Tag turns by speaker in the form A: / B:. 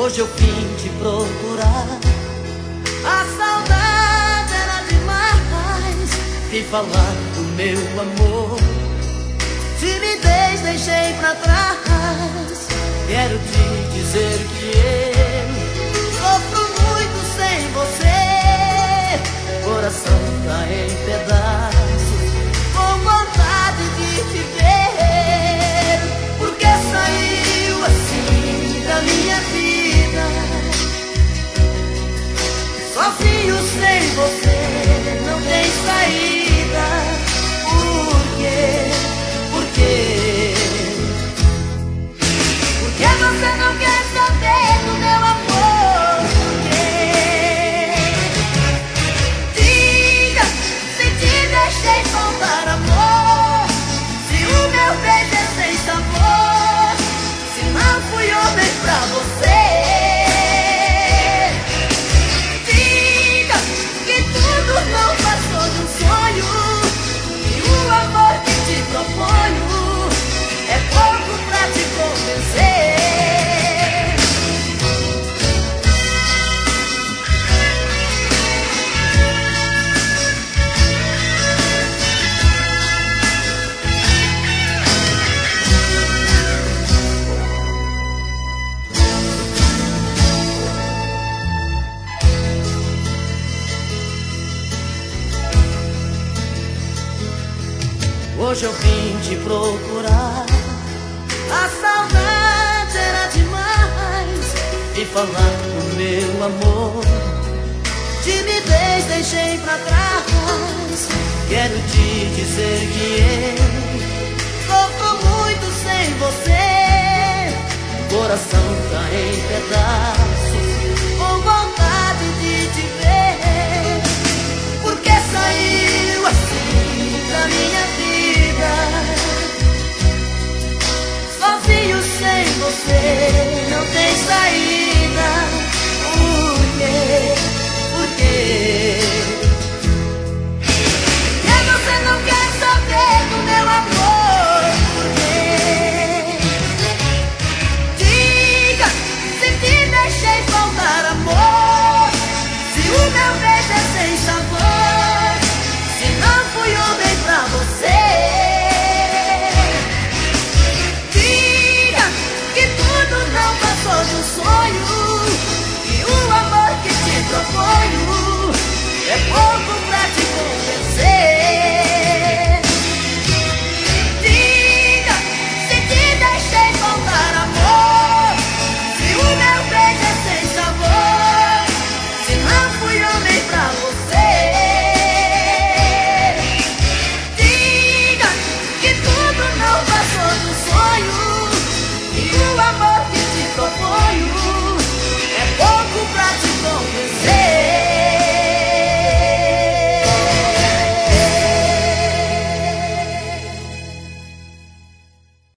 A: Hoje eu vim te procurar. A saudade era demais. Vim falar do meu amor. Timidez deixei pra trás. Quero te dizer que eu sofro muito sem você. Coração tá em pedaços, com vontade de te ver. Porque saiu assim da minha vida, sozinho sem você, não tem saída. Por quê? Por quê? Por que você não quer saber do meu amor? Por quê? Diga, se te deixei faltar amor, se o meu beijo é sem sabor, se não fui homem pra você. Diga que tudo não passou de um sonho, e o amor que te proponho é pouco pra te convencer. Hoje eu vim te procurar. A saudade era demais. Vim falar do meu amor. Timidez deixei pra trás. Quero te dizer que eu sofro muito sem você. Coração tá em pedaços, com vontade de te ver. Porque saiu assim da minha vida, sozinho sem você, não tem saída.